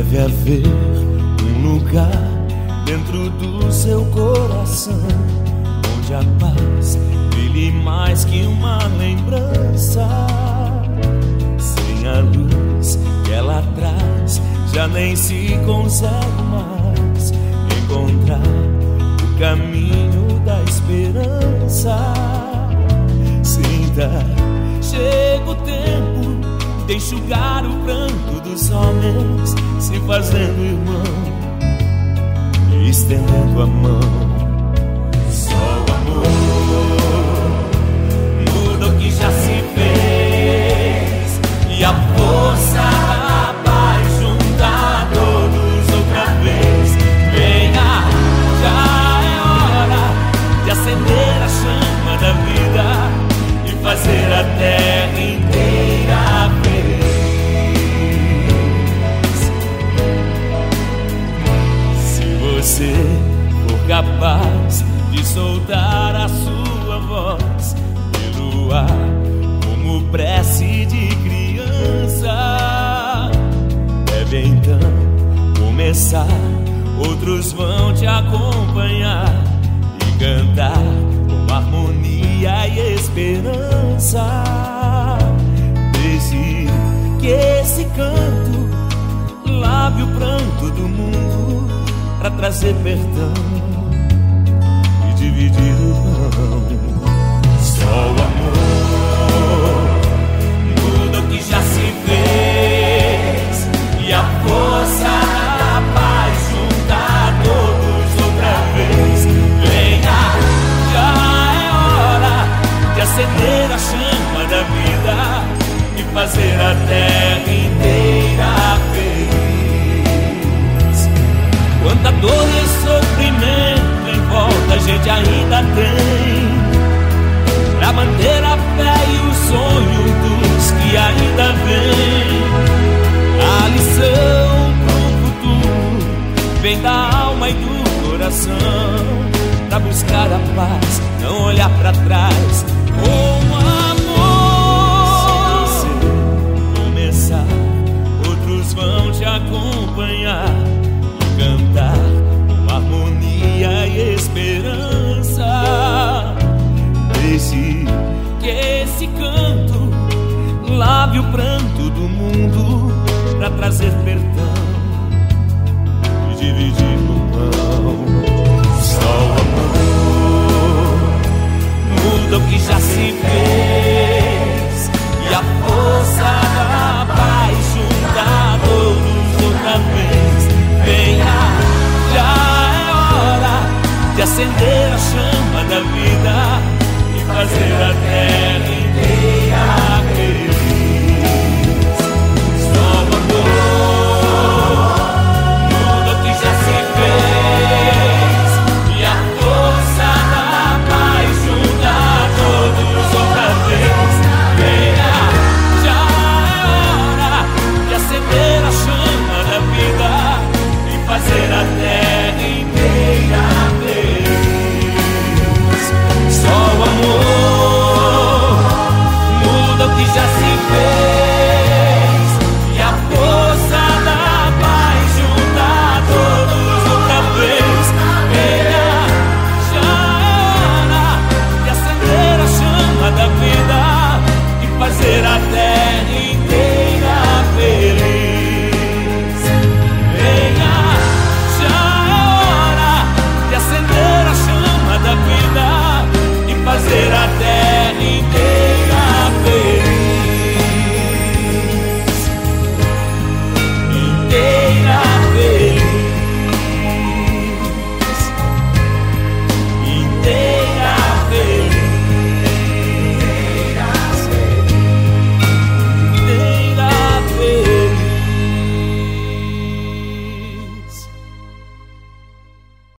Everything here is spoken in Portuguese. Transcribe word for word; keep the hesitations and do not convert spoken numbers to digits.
Deve haver um lugar dentro do seu coração onde a paz brilhe mais que uma lembrança. Sem a luz que ela traz, já nem se consegue mais encontrar o caminho da esperança. Sinta, chega o tempo de enxugar o pranto dos homens, se fazendo irmão e estendendo a mão. Só o amor muda o que já se fez, e a força da paz junta todos outra vez. Venha, já é hora de acender a chama da vida e fazer a terra inteira feliz. Se for capaz de soltar a sua voz pelo ar como prece de criança, deve então começar. Outros vão te acompanhar e cantar com harmonia e esperança. Deixe que esse canto lave o pranto do mundo pra trazer perdão e dividir o pão. Só o amor muda o que já se fez, e a força da paz junta todos outra vez. Venha, já é hora de acender a chama da vida e fazer a terra inteira feliz. Quanta dor e sofrimento em volta a gente ainda tem, pra manter a fé e o sonho dos que ainda vêm. A lição pro futuro vem da alma e do coração, pra buscar a paz, não olhar pra trás. Com amor, se você começar, outros vão te acompanhar, cantar com harmonia e esperança. Deixe que esse canto lave o pranto do mundo pra trazer perdão e dividir o pão. Só o amor muda o que já se fez, e a força da paz junta todos outra vez. Venha, já é hora de acender a chama da vida e fazer a terra